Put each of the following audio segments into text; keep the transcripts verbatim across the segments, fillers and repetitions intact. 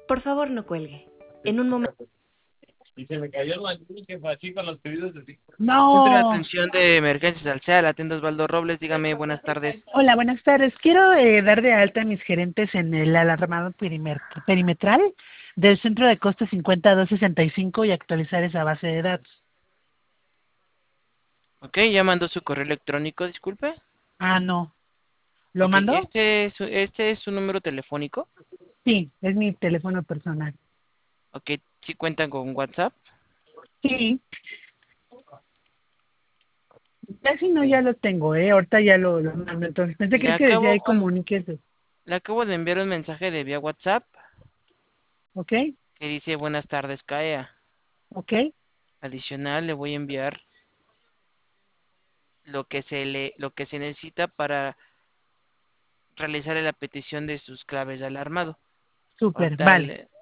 Por favor, no cuelgue. En un momento. Y se me cayó la jefa así con los pedidos así. Centro de No. atención de emergencias Alsea, la tienda Osvaldo Robles, dígame, buenas tardes. Hola, buenas tardes. Quiero eh, dar de alta a mis gerentes en el alarmado perimer- perimetral del centro de costo cincuenta dos sesenta y cinco y actualizar esa base de datos. Ok, ya mandó su correo electrónico, disculpe. Ah, no. ¿Lo Ok, mandó? este es, su- este es su número telefónico. Sí, es mi teléfono personal. Ok, sí cuentan con WhatsApp. Sí, casi no, Ok. ya lo tengo, ¿eh? Ahorita ya lo, lo mando. Entonces pensé Le que, que decía ahí acabo, comuníquese. le acabo de enviar un mensaje de vía WhatsApp ¿Ok? que dice buenas tardes, C A E A. ¿Ok? Adicional, le voy a enviar lo que se le, lo que se necesita para realizar la petición de sus claves de alarmado. Súper, Ahorita vale. le-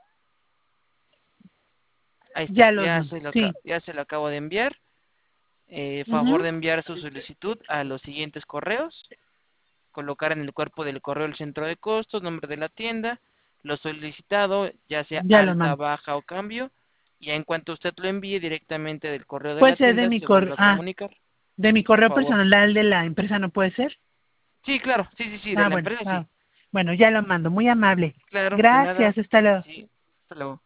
ahí está, Ya los ya mando. se lo, aca- Sí. ya se lo acabo de enviar. Eh, favor Ujú. de enviar su solicitud a los siguientes correos. Colocar en el cuerpo del correo el centro de costos, nombre de la tienda, lo solicitado, ya sea Ya lo alta, mando. baja o cambio. Y en cuanto usted lo envíe directamente del correo de Puede la ser de tienda, mi se vuelve correo. a Ah, comunicar. de mi Por correo favor. personal de la empresa, ¿no puede ser? Sí, claro, sí, sí, sí, de Ah, la bueno. empresa, sí. Ah, bueno, ya lo mando. Muy amable. Claro, de nada. Gracias. Hasta luego. Sí, hasta luego.